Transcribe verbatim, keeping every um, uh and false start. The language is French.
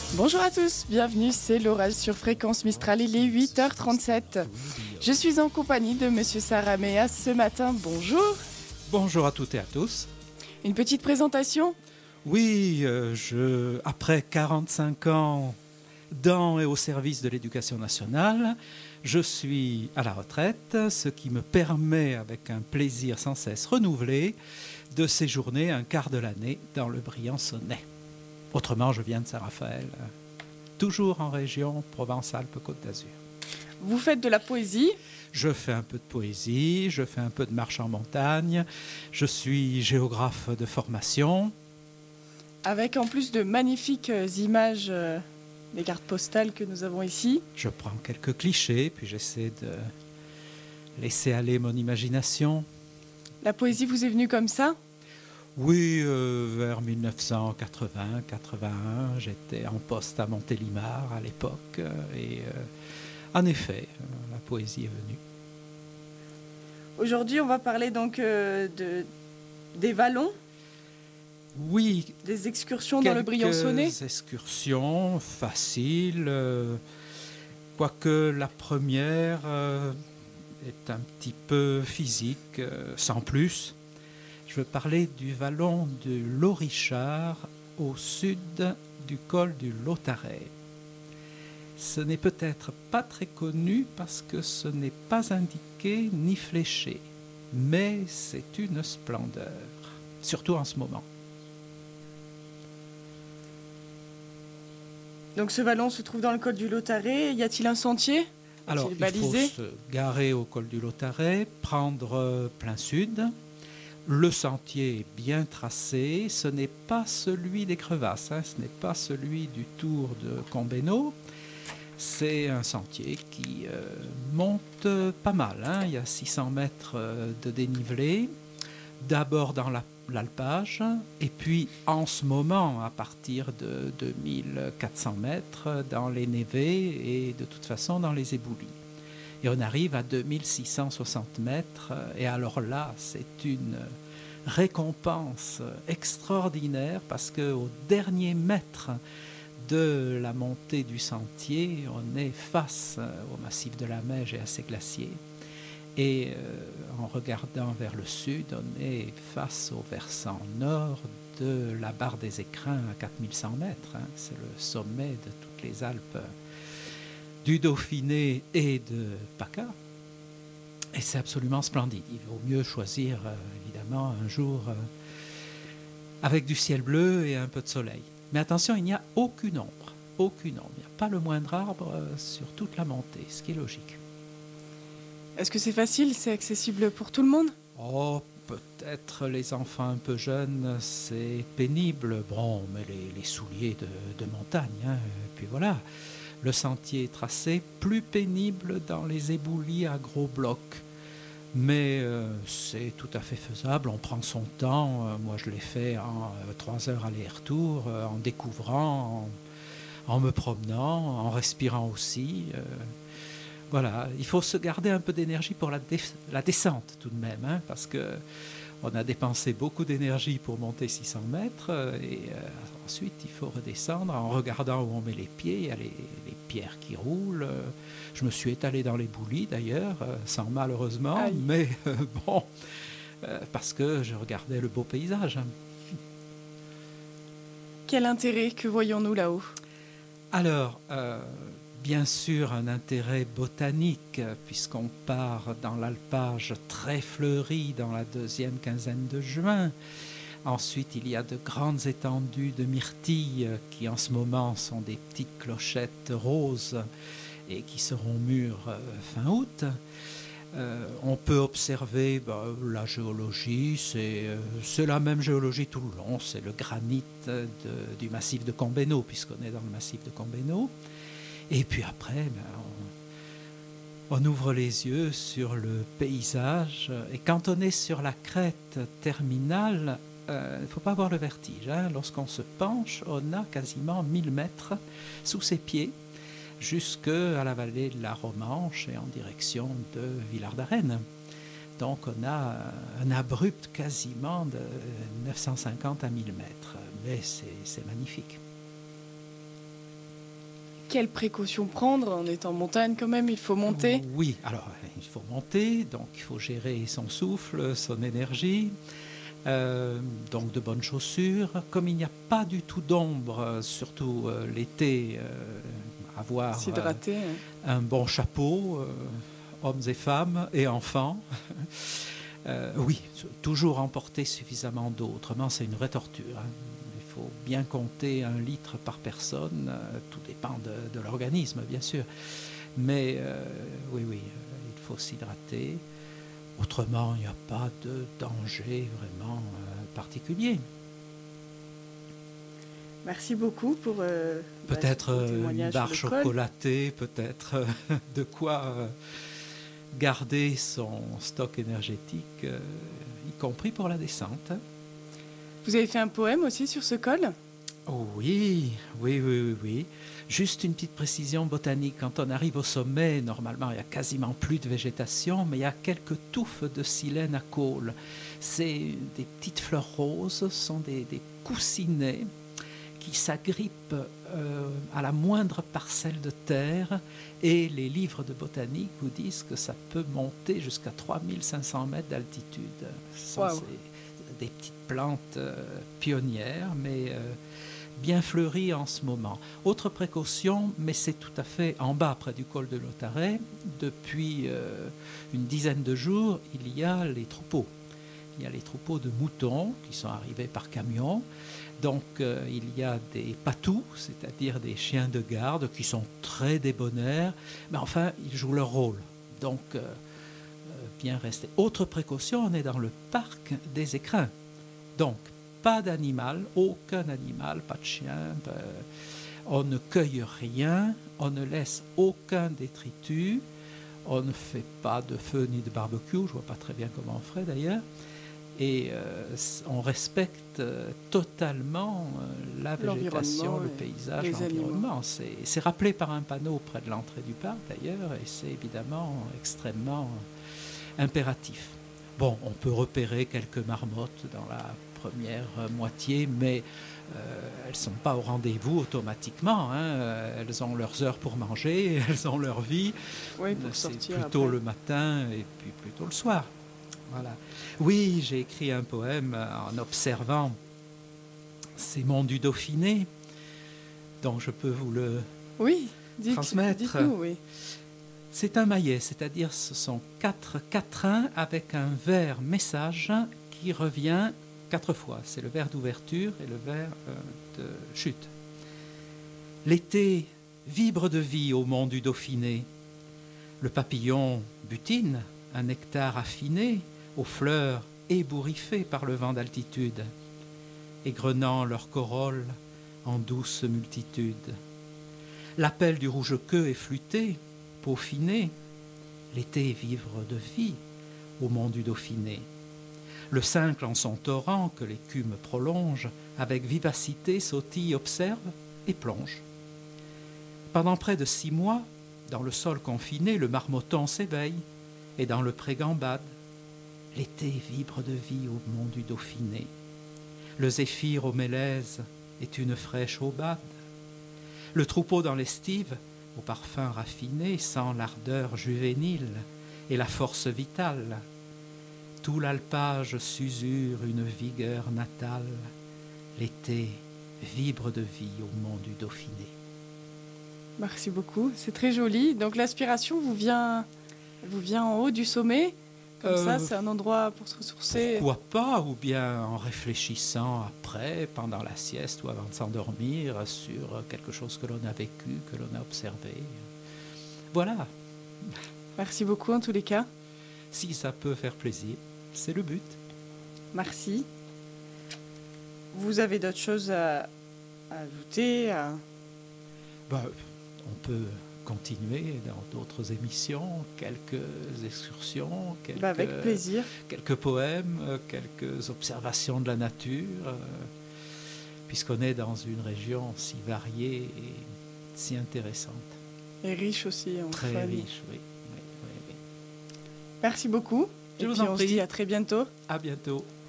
Bonjour à tous, bienvenue, c'est l'orage sur Fréquence Mistral, il est huit heures trente-sept. Je suis en compagnie de Monsieur Saramea ce matin, bonjour. Bonjour à toutes et à tous. Une petite présentation ? Oui, euh, je, après quarante-cinq ans dans et au service de l'éducation nationale, je suis à la retraite, ce qui me permet, avec un plaisir sans cesse renouvelé, de séjourner un quart de l'année dans le Briançonnais. Autrement, je viens de Saint-Raphaël, toujours en région Provence-Alpes-Côte d'Azur. Vous faites de la poésie ? Je fais un peu de poésie, je fais un peu de marche en montagne, je suis géographe de formation. Avec en plus de magnifiques images euh, des cartes postales que nous avons ici. Je prends quelques clichés, puis j'essaie de laisser aller mon imagination. La poésie vous est venue comme ça ? Oui, euh, vers dix-neuf cent quatre-vingts quatre-vingt-un, j'étais en poste à Montélimar à l'époque, euh, et euh, en effet, euh, la poésie est venue. Aujourd'hui, on va parler donc euh, de, des vallons. Oui. Des excursions dans le Briançonnais. Quelques excursions faciles, euh, quoique la première euh, est un petit peu physique, euh, sans plus. Je veux parler du vallon de Lorichard, au sud du col du Lautaret. Ce n'est peut-être pas très connu parce que ce n'est pas indiqué ni fléché, mais c'est une splendeur, surtout en ce moment. Donc ce vallon se trouve dans le col du Lautaret. Y a-t-il un sentier ? Alors, il faut se garer au col du Lautaret, prendre plein sud. Le sentier est bien tracé. Ce n'est pas celui des crevasses, hein, ce n'est pas celui du tour de Combeno. C'est un sentier qui euh, monte pas mal. Hein. Il y a six cents mètres de dénivelé. D'abord dans la l'alpage, et puis en ce moment, à partir de deux mille quatre cents mètres, dans les névés et de toute façon dans les éboulis. Et on arrive à deux mille six cent soixante mètres, et alors là, c'est une récompense extraordinaire parce qu'au dernier mètre de la montée du sentier, on est face au massif de la Meije et à ses glaciers. Et euh, en regardant vers le sud, on est face au versant nord de la barre des Écrins à quatre mille cent mètres. Hein. C'est le sommet de toutes les Alpes du Dauphiné et de PACA. Et c'est absolument splendide. Il vaut mieux choisir, euh, évidemment, un jour euh, avec du ciel bleu et un peu de soleil. Mais attention, il n'y a aucune ombre. Aucune ombre. Il n'y a pas le moindre arbre euh, sur toute la montée, ce qui est logique. Est-ce que c'est facile, c'est accessible pour tout le monde ? Oh, peut-être les enfants un peu jeunes, c'est pénible. Bon, mais les, les souliers de, de montagne, hein, et puis voilà. Le sentier est tracé, plus pénible dans les éboulis à gros blocs. Mais euh, c'est tout à fait faisable, on prend son temps. Euh, moi, je l'ai fait en euh, trois heures aller-retour, euh, en découvrant, en, en me promenant, en respirant aussi. Euh, Voilà, il faut se garder un peu d'énergie pour la, dé- la descente tout de même, hein, parce qu'on a dépensé beaucoup d'énergie pour monter six cents mètres, et euh, ensuite il faut redescendre en regardant où on met les pieds. Il y a les, les pierres qui roulent. Je me suis étalé dans les boulis d'ailleurs, sans mal heureusement, Aïe. mais euh, bon, euh, parce que je regardais le beau paysage. Quel intérêt que voyons-nous là-haut ? Alors, euh, bien sûr, un intérêt botanique, puisqu'on part dans l'alpage très fleuri dans la deuxième quinzaine de juin. Ensuite, il y a de grandes étendues de myrtilles qui, en ce moment, sont des petites clochettes roses et qui seront mûres fin août. Euh, on peut observer bah, la géologie, c'est, euh, c'est la même géologie tout le long, c'est le granit de, du massif de Combeno, puisqu'on est dans le massif de Combeno. Et puis après, ben, on, on ouvre les yeux sur le paysage. Et quand on est sur la crête terminale, il euh, ne faut pas avoir le vertige. Hein. Lorsqu'on se penche, on a quasiment mille mètres sous ses pieds, jusqu'à la vallée de la Romanche et en direction de Villard-d'Arène. Donc on a un abrupt quasiment de neuf cent cinquante à mille mètres. Mais c'est, c'est magnifique. quelles précautions prendre? On est en montagne quand même, il faut monter. Oui, alors il faut monter, donc il faut gérer son souffle, son énergie. Euh, donc de bonnes chaussures. Comme il n'y a pas du tout d'ombre, surtout euh, l'été, euh, avoir S'hydrater. euh, un bon chapeau, euh, hommes et femmes et enfants. euh, oui, toujours emporter suffisamment d'eau, autrement c'est une vraie torture. Hein. Il faut bien compter un litre par personne, euh, tout dépend de, de l'organisme bien sûr. Mais euh, oui, oui, il faut s'hydrater. Autrement, il n'y a pas de danger vraiment euh, particulier. Merci beaucoup pour euh, peut-être bah, euh, une barre chocolatée, peut-être euh, de quoi euh, garder son stock énergétique, euh, y compris pour la descente. Vous avez fait un poème aussi sur ce col? Oh oui, oui, oui, oui, oui. Juste une petite précision botanique. Quand on arrive au sommet, normalement, il n'y a quasiment plus de végétation, mais il y a quelques touffes de silène à côle. C'est des petites fleurs roses, ce sont des, des coussinets qui s'agrippent euh, à la moindre parcelle de terre, et les livres de botanique vous disent que ça peut monter jusqu'à trois mille cinq cents mètres d'altitude. Ce sont wow. ces, des petites plantes euh, pionnières, mais... Euh, bien fleuri en ce moment. Autre précaution, mais c'est tout à fait en bas, près du col de Lautaret, depuis euh, une dizaine de jours, il y a les troupeaux. Il y a les troupeaux de moutons qui sont arrivés par camion. Donc euh, il y a des patous, c'est-à-dire des chiens de garde qui sont très débonnaires, mais enfin, ils jouent leur rôle. Donc, euh, bien rester. Autre précaution, on est dans le parc des écrins. Donc, pas d'animal, aucun animal, pas de chien, pas... on ne cueille rien, on ne laisse aucun détritus, on ne fait pas de feu ni de barbecue, je ne vois pas très bien comment on ferait d'ailleurs, et euh, on respecte euh, totalement euh, la végétation, le paysage, l'environnement. C'est, c'est rappelé par un panneau près de l'entrée du parc d'ailleurs, et c'est évidemment extrêmement impératif. Bon, on peut repérer quelques marmottes dans la première moitié, mais euh, elles ne sont pas au rendez-vous automatiquement. Hein. Elles ont leurs heures pour manger, elles ont leur vie. Oui, pour c'est sortir plutôt après. Le matin et puis plutôt le soir. Voilà. Oui, j'ai écrit un poème en observant ces monts du Dauphiné, dont je peux vous le oui, dites, transmettre. Dites-nous, oui. C'est un maillet, c'est-à-dire ce sont quatre quatrains avec un vers message qui revient quatre fois. C'est le vers d'ouverture et le vers euh, de chute. L'été vibre de vie au mont du Dauphiné. Le papillon butine, un nectar affiné, aux fleurs ébouriffées par le vent d'altitude, égrenant leur corolle en douce multitude. L'appel du rouge-queue est flûté, peaufiné, l'été vivre de vie au mont du Dauphiné. Le cincle en son torrent que l'écume prolonge, avec vivacité sautille, observe et plonge. Pendant près de six mois, dans le sol confiné, le marmotton s'éveille, et dans le pré gambade. L'été vibre de vie au mont du Dauphiné. Le zéphyr au mélèze est une fraîche aubade. Le troupeau dans l'estive, au parfum raffiné, sent l'ardeur juvénile et la force vitale. Tout l'alpage s'usure une vigueur natale. L'été vibre de vie au mont du Dauphiné. Merci beaucoup, c'est très joli. Donc l'inspiration vous vient, vous vient en haut du sommet, comme euh, ça, c'est un endroit pour se ressourcer. Pourquoi pas, ou bien en réfléchissant après, pendant la sieste ou avant de s'endormir, sur quelque chose que l'on a vécu, que l'on a observé. Voilà. Merci beaucoup en tous les cas. Si ça peut faire plaisir, c'est le but. Merci. Vous avez d'autres choses à, à ajouter à... Ben, on peut continuer dans d'autres émissions, quelques excursions, quelques, bah avec plaisir. quelques poèmes, quelques observations de la nature, euh, puisqu'on est dans une région si variée et si intéressante. Et riche aussi en Très faune. riche, oui. oui, oui, oui. Merci beaucoup. Je et vous puis en on prie. se dit à très bientôt. À bientôt.